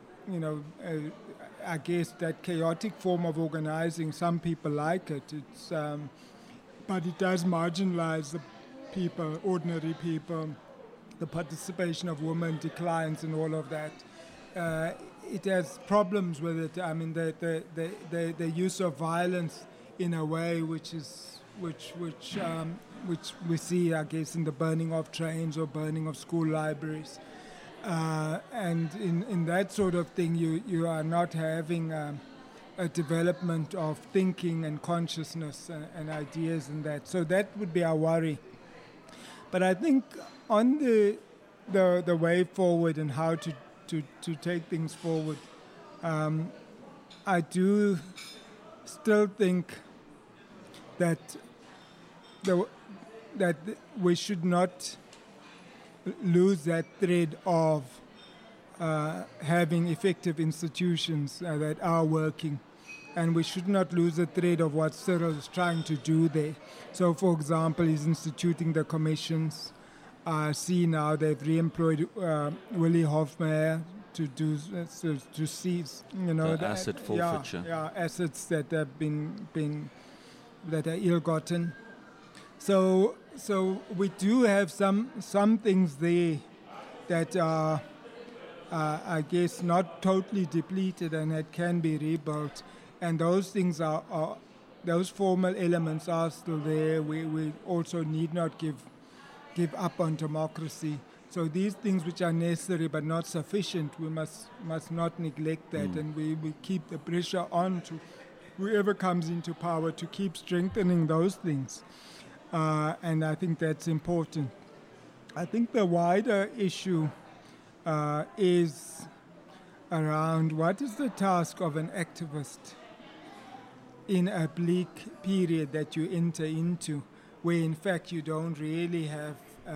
B: I guess that chaotic form of organizing, some people like it. But it does marginalize the people, ordinary people. The participation of women declines and all of that. It has problems with it. I mean, the use of violence in a way which we see, I guess, in the burning of trains or burning of school libraries. And in that sort of thing, you are not having a development of thinking and consciousness and ideas and that. So that would be our worry. But I think on the way forward and how to take things forward, I do still think that we should not lose that thread of having effective institutions that are working, and we should not lose the thread of what Cyril is trying to do there. So, for example, he's instituting the commissions. See now they've re-employed Willie Hofmeyr to seize,
A: the asset forfeiture.
B: Assets that have been that are ill-gotten. So we do have some things there that are, I guess, not totally depleted and that can be rebuilt. And those things are those formal elements are still there. We also need not give up on democracy. So these things which are necessary but not sufficient, we must not neglect that, and we keep the pressure on to whoever comes into power to keep strengthening those things. And I think that's important. I think the wider issue is around what is the task of an activist in a bleak period that you enter into, where in fact you don't really have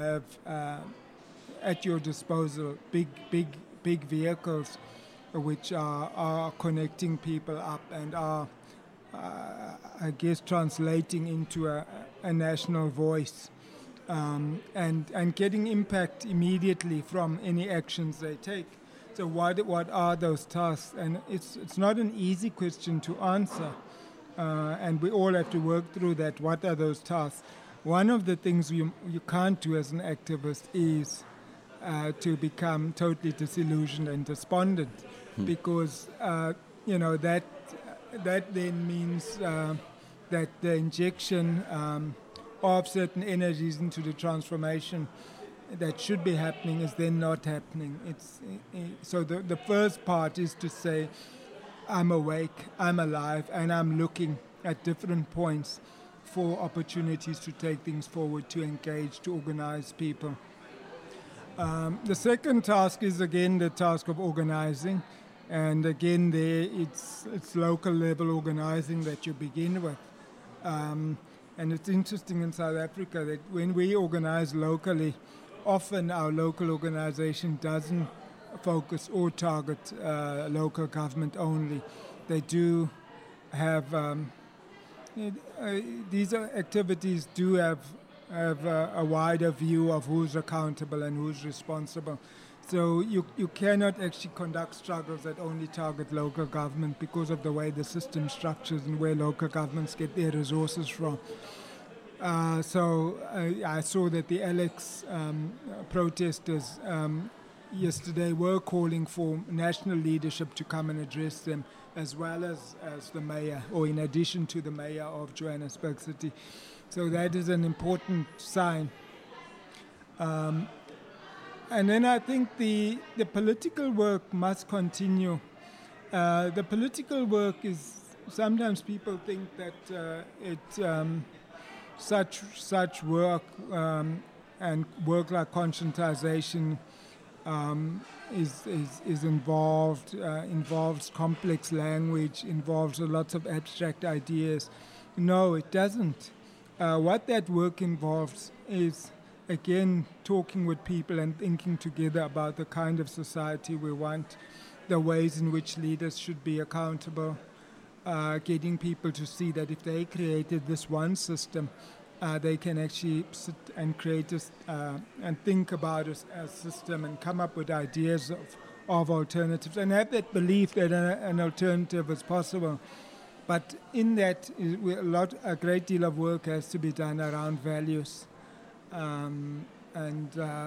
B: at your disposal big vehicles which are connecting people up and are, I guess, translating into a national voice and getting impact immediately from any actions they take. So what are those tasks? And it's not an easy question to answer, and we all have to work through that. What are those tasks? One of the things you can't do as an activist is to become totally disillusioned and despondent, because that then means that the injection of certain energies into the transformation that should be happening is then not happening. So the first part is to say, I'm awake, I'm alive, and I'm looking at different points for opportunities to take things forward, to engage, to organize people. The second task is again the task of organizing, And again, there it's local level organizing that you begin with. And it's interesting in South Africa that when we organize locally, often our local organization doesn't focus or target local government only. They do have these activities do have a wider view of who's accountable and who's responsible. So you cannot actually conduct struggles that only target local government because of the way the system structures and where local governments get their resources from. So I saw that the Alex protesters yesterday were calling for national leadership to come and address them, as well as the mayor, or in addition to the mayor of Johannesburg City. So that is an important sign. And then I think the political work must continue. The political work is, sometimes people think that such work and work like conscientization is involves complex language, involves lots of abstract ideas. No, it doesn't. What that work involves is, again, talking with people and thinking together about the kind of society we want, the ways in which leaders should be accountable, getting people to see that if they created this one system, they can actually sit and create and think about a system and come up with ideas of alternatives and have that belief that an alternative is possible. But in that, a great deal of work has to be done around values and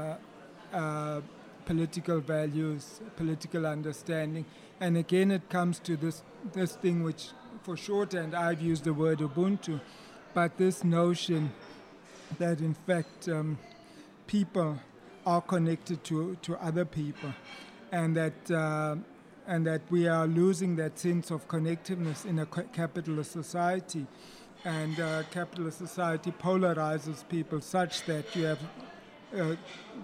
B: political values, political understanding. And again, it comes to this thing which, for shorthand, I've used the word Ubuntu, but this notion that, in fact, people are connected to other people, and that we are losing that sense of connectiveness in a capitalist society. And capitalist society polarizes people such that you have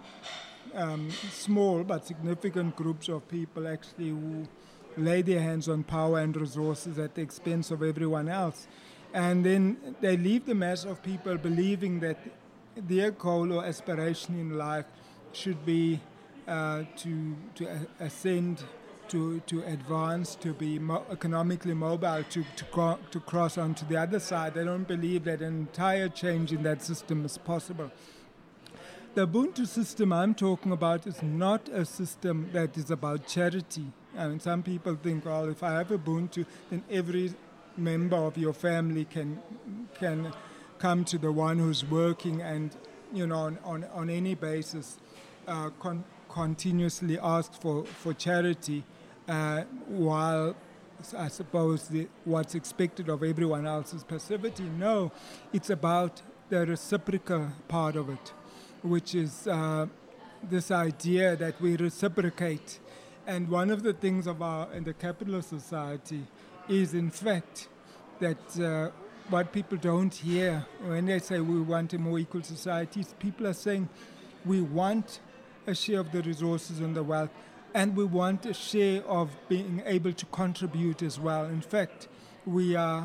B: small but significant groups of people actually who lay their hands on power and resources at the expense of everyone else. And then they leave the mass of people believing that their goal or aspiration in life should be to ascend, to advance, to be economically mobile, to cross onto the other side. They don't believe that an entire change in that system is possible. The Ubuntu system I'm talking about is not a system that is about charity. I mean, some people think, well, if I have Ubuntu, then every member of your family can come to the one who's working and, on any basis continuously ask for charity, while I suppose what's expected of everyone else is passivity. No, it's about the reciprocal part of it, which is this idea that we reciprocate. And one of the things in the capitalist society is, in fact, that what people don't hear when they say we want a more equal society, people are saying we want a share of the resources and the wealth, and we want a share of being able to contribute as well. In fact, we are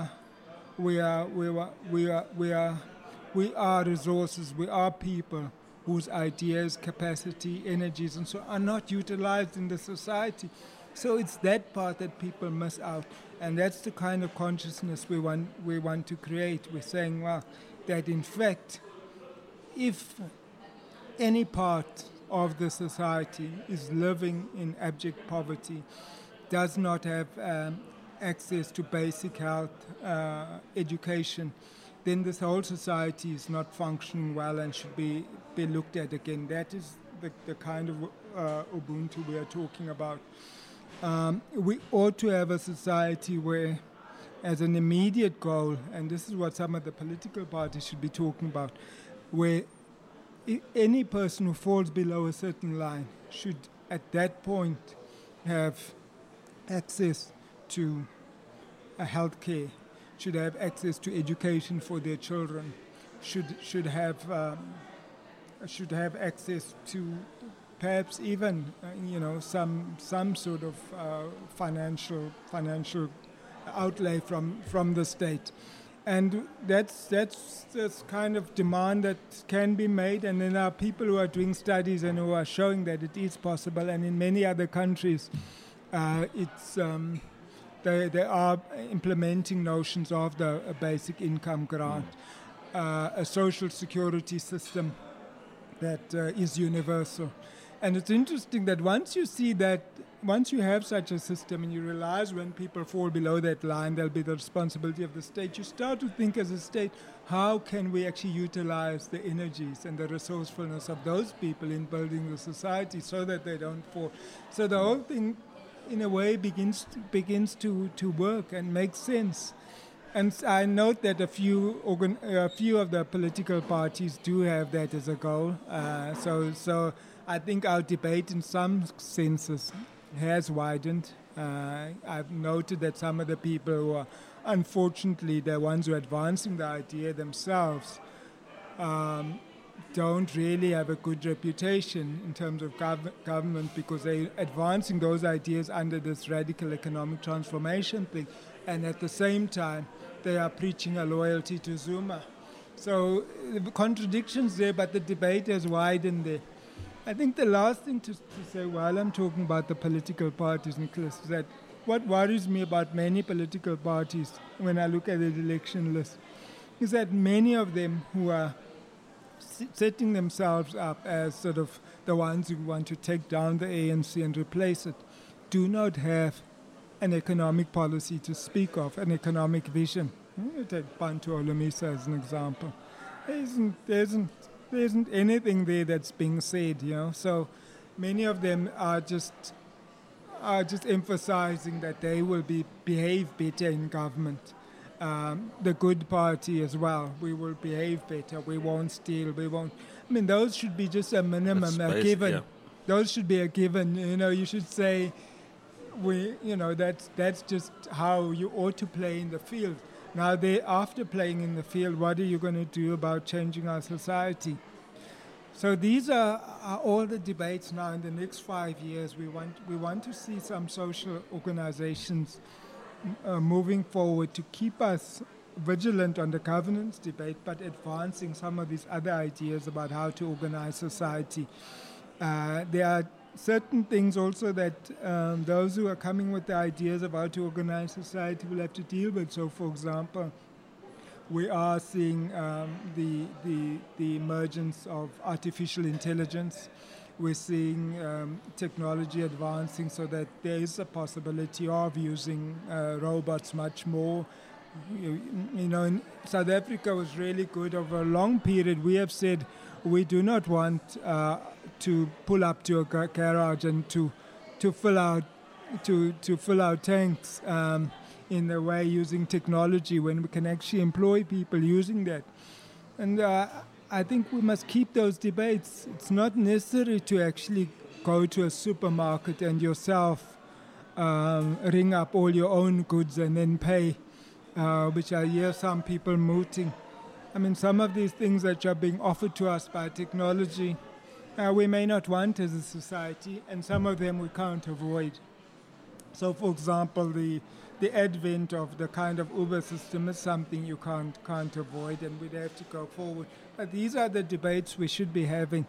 B: resources. We are people whose ideas, capacity, energies, and so are not utilized in the society. So it's that part that people miss out, and that's the kind of consciousness we want to create. We're saying, well, that in fact, if any part of the society is living in abject poverty, does not have access to basic health, education, then this whole society is not functioning well and should be looked at again. That is the kind of Ubuntu we are talking about. We ought to have a society where, as an immediate goal, and this is what some of the political parties should be talking about, where any person who falls below a certain line should, at that point, have access to health care, should have access to education for their children, should have access to perhaps even some sort of financial outlay from the state. And that's this kind of demand that can be made, and there are people who are doing studies and who are showing that it is possible. And in many other countries, they are implementing notions of a basic income grant, a social security system that is universal. And it's interesting that once you have such a system and you realize when people fall below that line, there'll be the responsibility of the state, you start to think as a state, how can we actually utilize the energies and the resourcefulness of those people in building the society so that they don't fall. So the whole thing, in a way, begins to work and make sense. And I note that a few of the political parties do have that as a goal. So I think our debate in some senses has widened. I've noted that some of the people who are unfortunately the ones who are advancing the idea themselves don't really have a good reputation in terms of government, because they're advancing those ideas under this radical economic transformation thing, and at the same time they are preaching a loyalty to Zuma. So the contradictions there, but the debate has widened there. I think the last thing to say while I'm talking about the political parties, Nicholas, is that what worries me about many political parties when I look at the election list is that many of them who are setting themselves up as sort of the ones who want to take down the ANC and replace it do not have an economic policy to speak of, an economic vision. You take Bantu Holomisa as an example. There isn't anything there that's being said, So many of them are just emphasizing that they will behave better in government. The good party as well. We will behave better. We won't steal. We won't. I mean, those should be just a minimum, a given. Yeah. Those should be a given. You should say, that's just how you ought to play in the field. Now, after playing in the field, what are you going to do about changing our society? So these are all the debates now in the next 5 years. We want to see some social organizations moving forward to keep us vigilant on the governance debate, but advancing some of these other ideas about how to organize society. There are certain things also that those who are coming with the ideas of how to organize society will have to deal with. So, for example, we are seeing the emergence of artificial intelligence. We're seeing technology advancing so that there is a possibility of using robots much more. In South Africa was really good over a long period. We have said we do not want to pull up to a garage and to fill out tanks in the way using technology, when we can actually employ people using that. And I think we must keep those debates. It's not necessary to actually go to a supermarket and yourself ring up all your own goods and then pay, which I hear some people mooting. I mean, some of these things that are being offered to us by technology, we may not want as a society, and some of them we can't avoid. So, for example, the advent of the kind of Uber system is something you can't avoid, and we'd have to go forward. But these are the debates we should be having.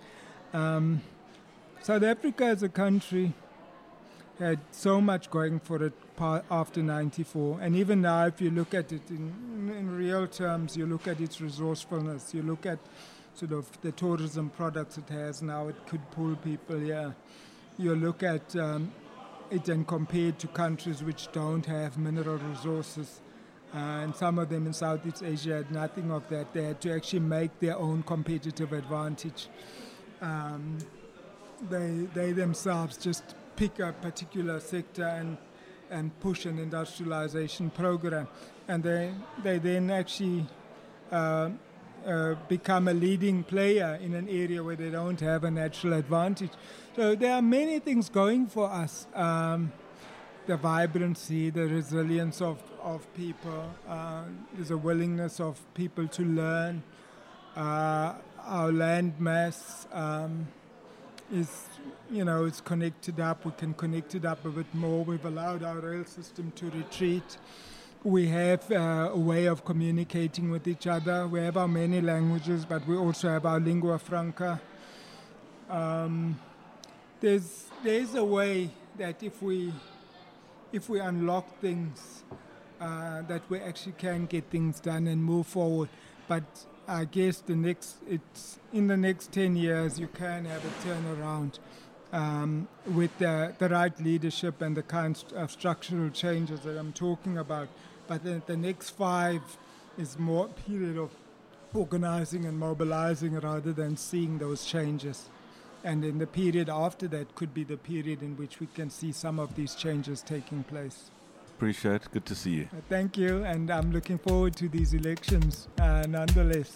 B: South Africa as a country had so much going for it after 94, and even now, if you look at it in real terms, you look at its resourcefulness, you look at sort of the tourism products it has now, it could pull people here. You look at it and compare it to countries which don't have mineral resources, and some of them in Southeast Asia had nothing of that. They had to actually make their own competitive advantage. They themselves just pick a particular sector and push an industrialization program, and they then actually become a leading player in an area where they don't have a natural advantage. So there are many things going for us. The vibrancy, the resilience of people, there's a willingness of people to learn, our land mass, is connected up. We can connect it up a bit more. We've allowed our rail system to retreat. We have a way of communicating with each other. We have our many languages, but we also have our lingua franca. There's a way that if we unlock things, that we actually can get things done and move forward. But I guess in the next 10 years, you can have a turnaround with the right leadership and the kinds of structural changes that I'm talking about. But the next 5 is more a period of organizing and mobilizing rather than seeing those changes. And then the period after that could be the period in which we can see some of these changes taking place.
A: Appreciate it. Good to see you.
B: Thank you, and I'm looking forward to these elections nonetheless.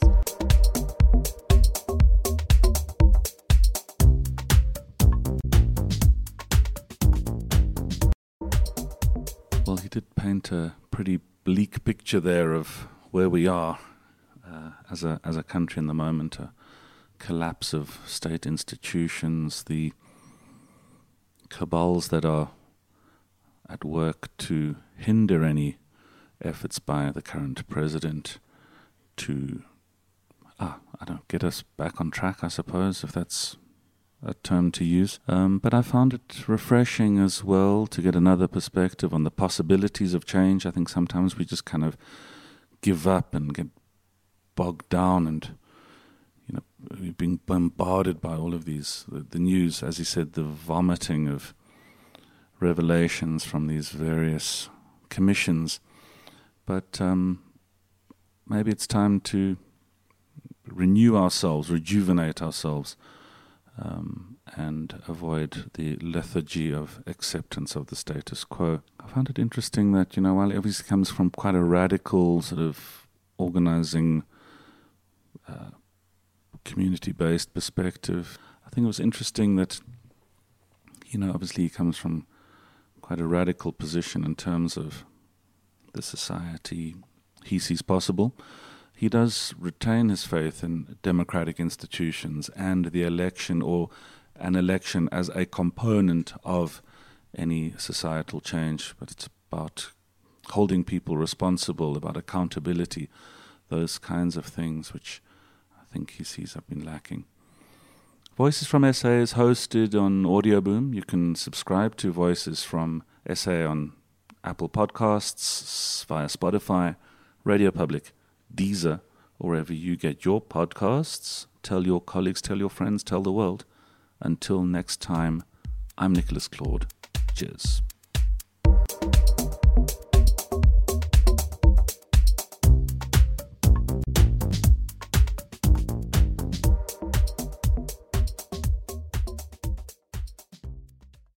A: Well, he did paint a pretty bleak picture there of where we are as a country in the moment. A collapse of state institutions, the cabals that are at work to hinder any efforts by the current president to get us back on track, I suppose, if that's a term to use. But I found it refreshing as well to get another perspective on the possibilities of change. I think sometimes we just kind of give up and get bogged down, and we're being bombarded by all of these, the news, as he said, the vomiting of revelations from these various commissions. But maybe it's time to renew ourselves, rejuvenate ourselves, and avoid the lethargy of acceptance of the status quo. I found it interesting that, while it obviously comes from quite a radical sort of organizing, community-based perspective, I think it was interesting that, obviously he comes from quite a radical position in terms of the society he sees possible. He does retain his faith in democratic institutions and the election, or an election as a component of any societal change, but it's about holding people responsible, about accountability, those kinds of things which I think he sees have been lacking. Voices from SA is hosted on Audioboom. You can subscribe to Voices from SA on Apple Podcasts, via Spotify, Radio Public, Deezer, or wherever you get your podcasts. Tell your colleagues, tell your friends, tell the world. Until next time, I'm Nicholas Claude. Cheers.